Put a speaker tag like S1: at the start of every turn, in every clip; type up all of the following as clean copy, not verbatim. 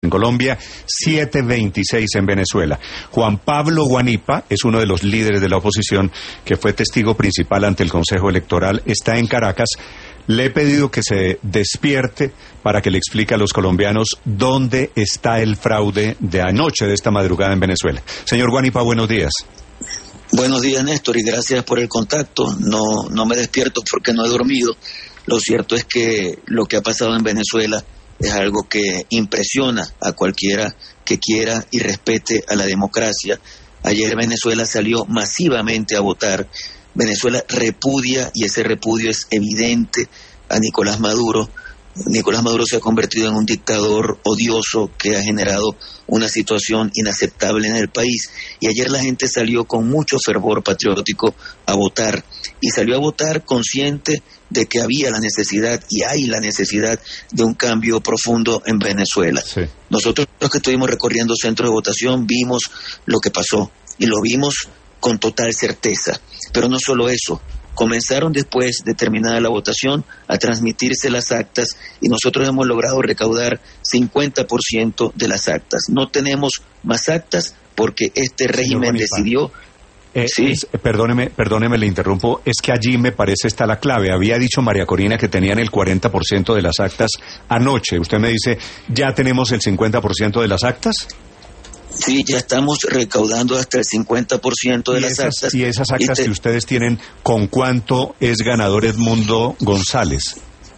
S1: en Colombia, 7:26 en Venezuela. Juan Pablo Guanipa es uno de los líderes de la oposición que fue testigo principal ante el Consejo Electoral. Está en Caracas. Le he pedido que se despierte para que le explique a los colombianos dónde está el fraude de anoche, de esta madrugada en Venezuela. Señor Guanipa, buenos días.
S2: Buenos días, Néstor, y gracias por el contacto. No me despierto porque no he dormido. Lo cierto es que lo que ha pasado en Venezuela es algo que impresiona a cualquiera que quiera y respete a la democracia. Ayer Venezuela salió masivamente a votar. Venezuela repudia, y ese repudio es evidente, a Nicolás Maduro. Nicolás Maduro se ha convertido en un dictador odioso que ha generado una situación inaceptable en el país. Y ayer la gente salió con mucho fervor patriótico a votar. Y salió a votar consciente de que había la necesidad, y hay la necesidad, de un cambio profundo en Venezuela. Sí. Nosotros, los que estuvimos recorriendo centros de votación, vimos lo que pasó. Y lo vimos con total certeza. Pero no solo eso. Comenzaron después de terminada la votación a transmitirse las actas y nosotros hemos logrado recaudar 50% de las actas. No tenemos más actas porque este régimen decidió...
S1: Sí. Perdóneme, le interrumpo. Es que allí me parece está la clave. Había dicho María Corina que tenían el 40% de las actas anoche. Usted me dice, ¿ya tenemos el 50% de las actas?
S2: Sí, ya estamos recaudando hasta el 50% de las actas.
S1: ¿Y esas actas que ustedes tienen, con cuánto es ganador Edmundo González?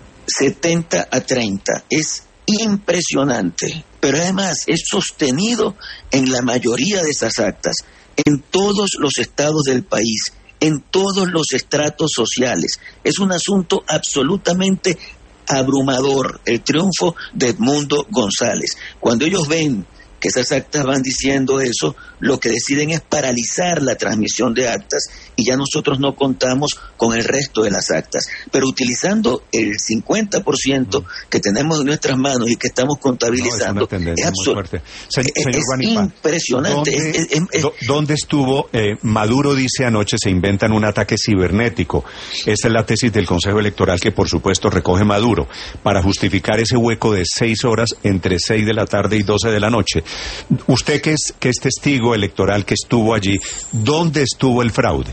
S2: 70-30. Es impresionante, pero además es sostenido en la mayoría de esas actas, en todos los estados del país, en todos los estratos sociales. Es un asunto absolutamente abrumador, el triunfo de Edmundo González. Cuando ellos ven que esas actas van diciendo eso, lo que deciden es paralizar la transmisión de actas y ya nosotros no contamos con el resto de las actas. Pero utilizando el 50% que tenemos en nuestras manos y que estamos contabilizando, es absolutamente impresionante.
S1: ¿Dónde estuvo? Maduro dice anoche se inventan un ataque cibernético. Esta es la tesis del Consejo Electoral que por supuesto recoge Maduro para justificar ese hueco de 6 horas entre 6 de la tarde y 12 de la noche. Usted que es testigo electoral que estuvo allí, ¿dónde estuvo el fraude?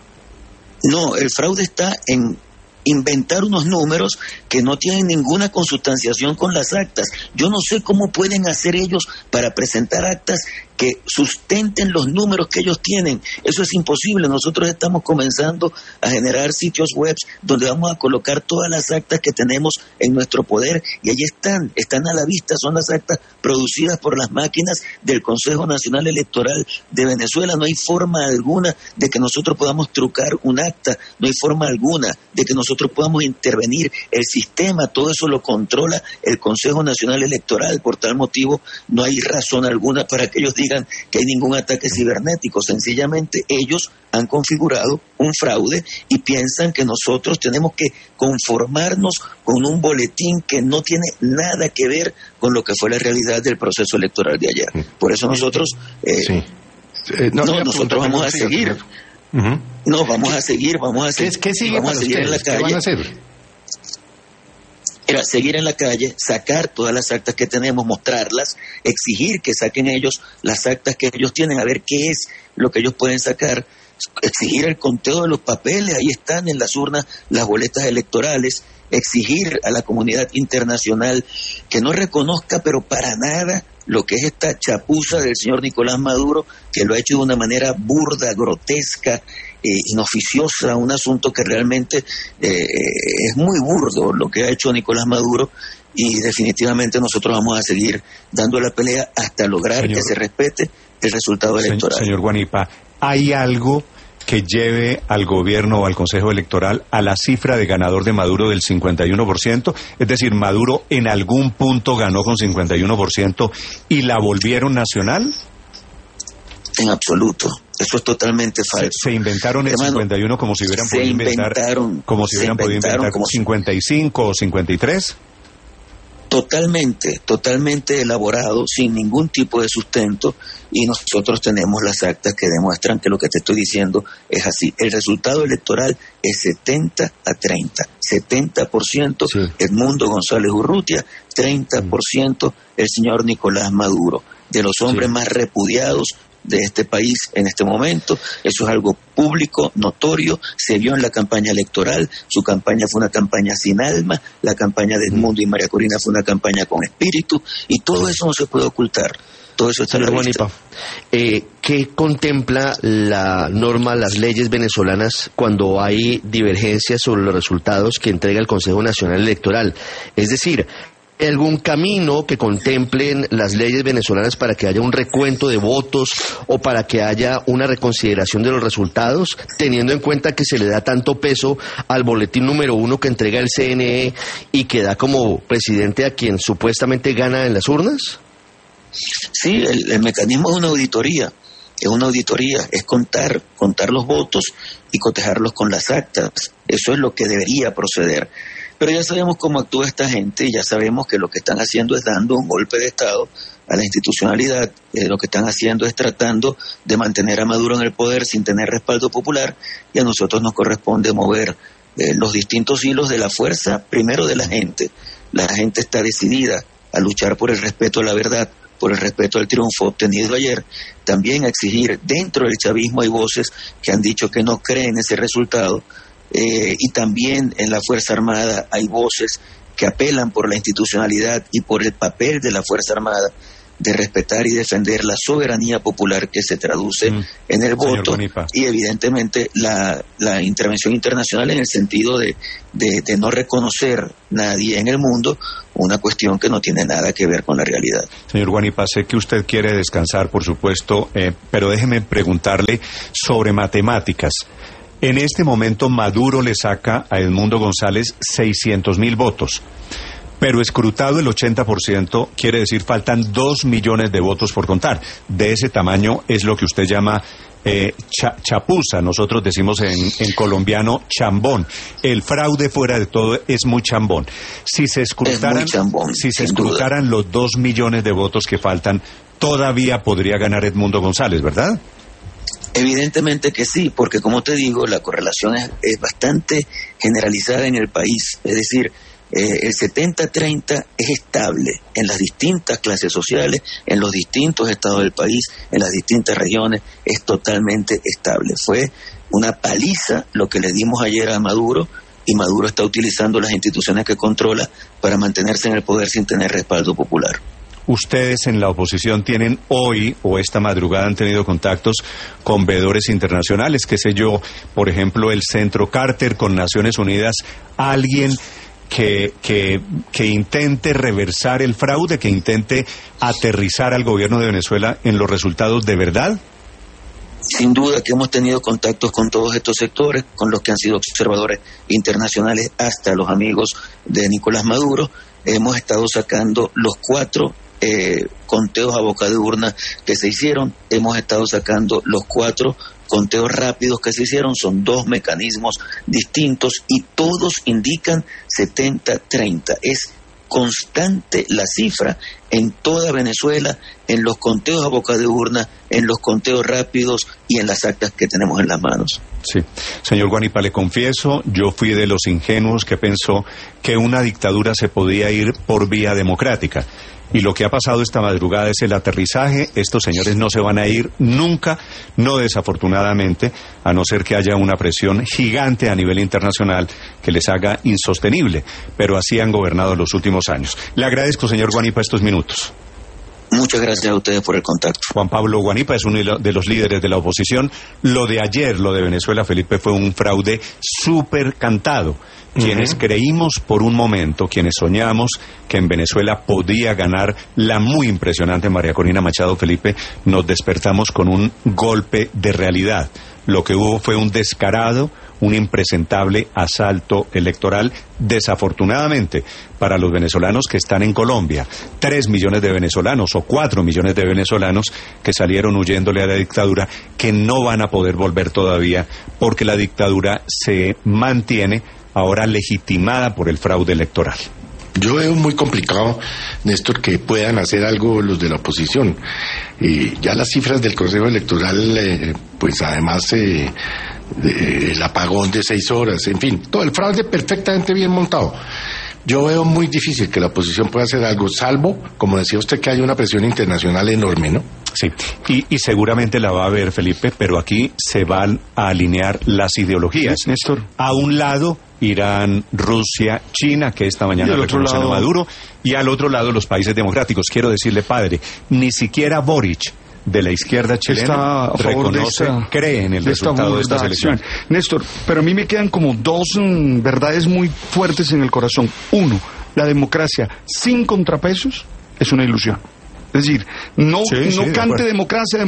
S2: No, el fraude está en inventar unos números que no tienen ninguna consustanciación con las actas. Yo no sé cómo pueden hacer ellos para presentar actas que sustenten los números que ellos tienen. Eso es imposible. Nosotros estamos comenzando a generar sitios web donde vamos a colocar todas las actas que tenemos en nuestro poder y allí están a la vista. Son las actas producidas por las máquinas del Consejo Nacional Electoral de Venezuela. No hay forma alguna de que nosotros podamos trucar un acta, no hay forma alguna de que nosotros podamos intervenir. El sistema, todo eso lo controla el Consejo Nacional Electoral. Por tal motivo, no hay razón alguna para que ellos digan que hay ningún ataque cibernético. Sencillamente ellos han configurado un fraude y piensan que nosotros tenemos que conformarnos con un boletín que no tiene nada que ver con lo que fue la realidad del proceso electoral de ayer. Por eso nosotros nosotros vamos a seguir. No, vamos a seguir
S1: ¿Qué sigue
S2: vamos a seguir en la calle.
S1: ¿Qué van a hacer?
S2: Era seguir en la calle, sacar todas las actas que tenemos, mostrarlas, exigir que saquen ellos las actas que ellos tienen, a ver qué es lo que ellos pueden sacar, exigir el conteo de los papeles, ahí están en las urnas las boletas electorales, exigir a la comunidad internacional que no reconozca, pero para nada, lo que es esta chapuza del señor Nicolás Maduro, que lo ha hecho de una manera burda, grotesca, inoficiosa, un asunto que realmente es muy burdo lo que ha hecho Nicolás Maduro, y definitivamente nosotros vamos a seguir dando la pelea hasta lograr que se respete el resultado electoral.
S1: Señor Guanipa, ¿hay algo que lleve al gobierno o al Consejo Electoral a la cifra de ganador de Maduro del 51%? Es decir, Maduro en algún punto ganó con 51% y la volvieron nacional.
S2: En absoluto. Eso es totalmente falso.
S1: Se inventaron el 51 como si hubieran podido inventar, como si hubieran podido inventar 55 o 53.
S2: Totalmente elaborado, sin ningún tipo de sustento, y nosotros tenemos las actas que demuestran que lo que te estoy diciendo es así. El resultado electoral es 70-30. 70% Edmundo González Urrutia, 30% el señor Nicolás Maduro, de los hombres más repudiados de este país en este momento. Eso es algo público, notorio, se vio en la campaña electoral. Su campaña fue una campaña sin alma, la campaña de Edmundo y María Corina fue una campaña con espíritu, y todo eso no se puede ocultar. Todo eso está en la vista.
S3: ¿Qué contempla la norma, las leyes venezolanas cuando hay divergencias sobre los resultados que entrega el Consejo Nacional Electoral? Es decir, ¿algún camino que contemplen las leyes venezolanas para que haya un recuento de votos o para que haya una reconsideración de los resultados, teniendo en cuenta que se le da tanto peso al boletín número 1 que entrega el CNE y que da como presidente a quien supuestamente gana en las urnas?
S2: Sí, el mecanismo es una auditoría, es contar los votos y cotejarlos con las actas. Eso es lo que debería proceder. Pero ya sabemos cómo actúa esta gente, y ya sabemos que lo que están haciendo es dando un golpe de Estado a la institucionalidad. Lo que están haciendo es tratando de mantener a Maduro en el poder sin tener respaldo popular, y a nosotros nos corresponde mover los distintos hilos de la fuerza, primero de la gente. La gente está decidida a luchar por el respeto a la verdad, por el respeto al triunfo obtenido ayer. También a exigir, dentro del chavismo hay voces que han dicho que no creen ese resultado, y también en la Fuerza Armada hay voces que apelan por la institucionalidad y por el papel de la Fuerza Armada de respetar y defender la soberanía popular que se traduce en el voto, y evidentemente la intervención internacional en el sentido de no reconocer nadie en el mundo, una cuestión que no tiene nada que ver con la realidad.
S1: Señor Guanipa, sé que usted quiere descansar, por supuesto, pero déjeme preguntarle sobre matemáticas. En este momento Maduro le saca a Edmundo González 600.000 votos. Pero escrutado el 80%, quiere decir faltan 2 millones de votos por contar. De ese tamaño es lo que usted llama chapuza. Nosotros decimos en colombiano chambón. El fraude, fuera de todo, es muy chambón. Si se escrutaran los 2 millones de votos que faltan, todavía podría ganar Edmundo González, ¿verdad?
S2: Evidentemente que sí, porque como te digo, la correlación es bastante generalizada en el país. Es decir, el 70-30 es estable en las distintas clases sociales, en los distintos estados del país, en las distintas regiones, es totalmente estable. Fue una paliza lo que le dimos ayer a Maduro, y Maduro está utilizando las instituciones que controla para mantenerse en el poder sin tener respaldo popular.
S1: Ustedes en la oposición tienen hoy o esta madrugada han tenido contactos con veedores internacionales, qué sé yo, por ejemplo el Centro Carter con Naciones Unidas, alguien que intente reversar el fraude, que intente aterrizar al gobierno de Venezuela en los resultados de verdad.
S2: Sin duda que hemos tenido contactos con todos estos sectores, con los que han sido observadores internacionales, hasta los amigos de Nicolás Maduro. Hemos estado sacando los 4 conteos a boca de urna que se hicieron, hemos estado sacando los 4 conteos rápidos que se hicieron. Son 2 mecanismos distintos y todos indican 70-30. Es constante la cifra en toda Venezuela, en los conteos a boca de urna, en los conteos rápidos y en las actas que tenemos en las manos.
S1: Sí, señor Guanipa, le confieso, yo fui de los ingenuos que pensó que una dictadura se podía ir por vía democrática. Y lo que ha pasado esta madrugada es el aterrizaje. Estos señores no se van a ir nunca, no desafortunadamente, a no ser que haya una presión gigante a nivel internacional que les haga insostenible. Pero así han gobernado los últimos años. Le agradezco, señor Guanipa, estos minutos.
S2: Muchas gracias a ustedes por el contacto.
S1: Juan Pablo Guanipa es uno de los líderes de la oposición. Lo de ayer, lo de Venezuela, Felipe, fue un fraude súper cantado. Quienes creímos por un momento, quienes soñamos que en Venezuela podía ganar la muy impresionante María Corina Machado, Felipe, nos despertamos con un golpe de realidad. Lo que hubo fue un descarado, un impresentable asalto electoral, desafortunadamente, para los venezolanos que están en Colombia. 3 millones de venezolanos o 4 millones de venezolanos que salieron huyéndole a la dictadura, que no van a poder volver todavía porque la dictadura se mantiene ahora legitimada por el fraude electoral.
S4: Yo veo muy complicado, Néstor, que puedan hacer algo los de la oposición. Ya las cifras del Consejo Electoral, pues además el apagón de 6 horas, en fin, todo el fraude perfectamente bien montado. Yo veo muy difícil que la oposición pueda hacer algo, salvo, como decía usted, que hay una presión internacional enorme, ¿no?
S1: Sí, y seguramente la va a haber, Felipe, pero aquí se van a alinear las ideologías.
S5: Néstor.
S1: A un lado Irán, Rusia, China, que esta mañana reconocen a Maduro, y al otro lado los países democráticos. Quiero decirle, padre, ni siquiera Boric, de la izquierda chilena, reconoce, cree en el resultado de estas elecciones.
S5: Néstor, pero a mí me quedan como dos verdades muy fuertes en el corazón. Uno, la democracia sin contrapesos es una ilusión. Es decir, no cante democracia.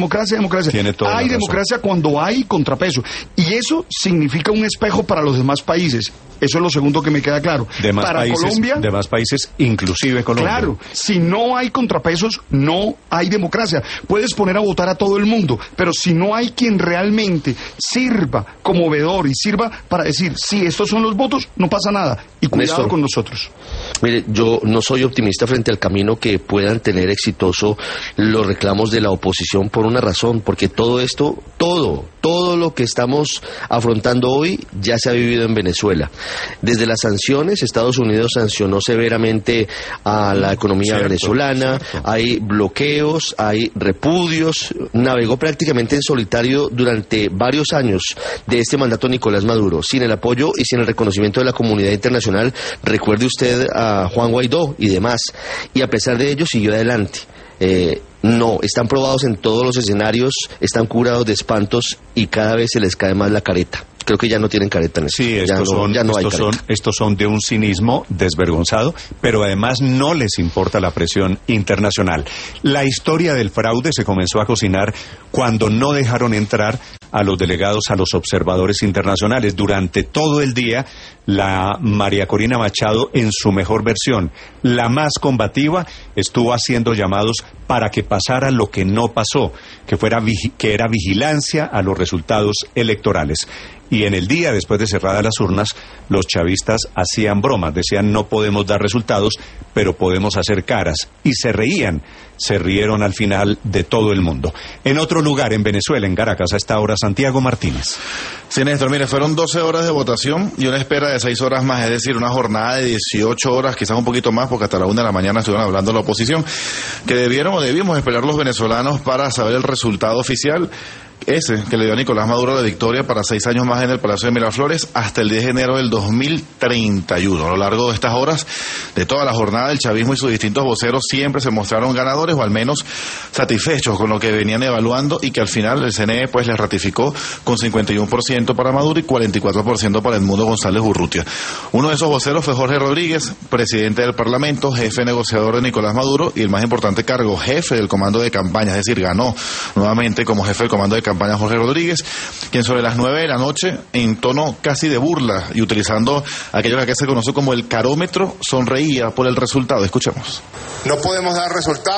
S5: Hay democracia cuando hay contrapeso. Y eso significa un espejo para los demás países. Eso es lo segundo que me queda claro. Para Colombia,
S1: demás países, inclusive Colombia.
S5: Claro, si no hay contrapesos, no hay democracia. Puedes poner a votar a todo el mundo, pero si no hay quien realmente sirva como veedor y sirva para decir, sí, estos son los votos, no pasa nada. Y cuidado, Néstor, con nosotros.
S3: Mire, yo no soy optimista frente al camino que puedan tener exitoso los reclamos de la oposición por una razón, porque todo esto, todo lo que estamos afrontando hoy ya se ha vivido en Venezuela. Desde las sanciones, Estados Unidos sancionó severamente a la economía venezolana, hay bloqueos, hay repudios, navegó prácticamente en solitario durante varios años de este mandato Nicolás Maduro, sin el apoyo y sin el reconocimiento de la comunidad internacional. Recuerde usted a Juan Guaidó y demás, y a pesar de ello siguió adelante. No, están probados en todos los escenarios, están curados de espantos y cada vez se les cae más la careta. Creo que ya no tienen careta en eso.
S1: Sí, estos son de un cinismo desvergonzado, pero además no les importa la presión internacional. La historia del fraude se comenzó a cocinar cuando no dejaron entrar a los delegados, a los observadores internacionales. Durante todo el día, la María Corina Machado, en su mejor versión, la más combativa, estuvo haciendo llamados para que pasara lo que no pasó, que era vigilancia a los resultados electorales. Y en el día, después de cerradas las urnas, los chavistas hacían bromas, decían no podemos dar resultados, pero podemos hacer caras. Y se rieron al final de todo el mundo. En otro lugar, en Venezuela, en Caracas, a esta hora, Santiago Martínez.
S6: Sí, Néstor, mire, fueron 12 horas de votación y una espera de 6 horas más, es decir, una jornada de 18 horas, quizás un poquito más, porque hasta la 1 de la mañana estuvieron hablando la oposición, que debíamos esperar los venezolanos para saber el resultado oficial. Ese que le dio a Nicolás Maduro la victoria para 6 años más en el Palacio de Miraflores hasta el 10 de enero del 2031. A lo largo de estas horas, de toda la jornada, el chavismo y sus distintos voceros siempre se mostraron ganadores o al menos satisfechos con lo que venían evaluando y que al final el CNE pues les ratificó con 51% para Maduro y 44% para Edmundo González Urrutia. Uno de esos voceros fue Jorge Rodríguez, presidente del Parlamento, jefe negociador de Nicolás Maduro y el más importante cargo, jefe del comando de campaña, es decir, ganó nuevamente como jefe del comando de campaña Jorge Rodríguez, quien sobre las 9 de la noche, en tono casi de burla y utilizando aquello que acá se conoce como el carómetro, sonreía por el resultado. Escuchemos.
S7: No podemos dar resultados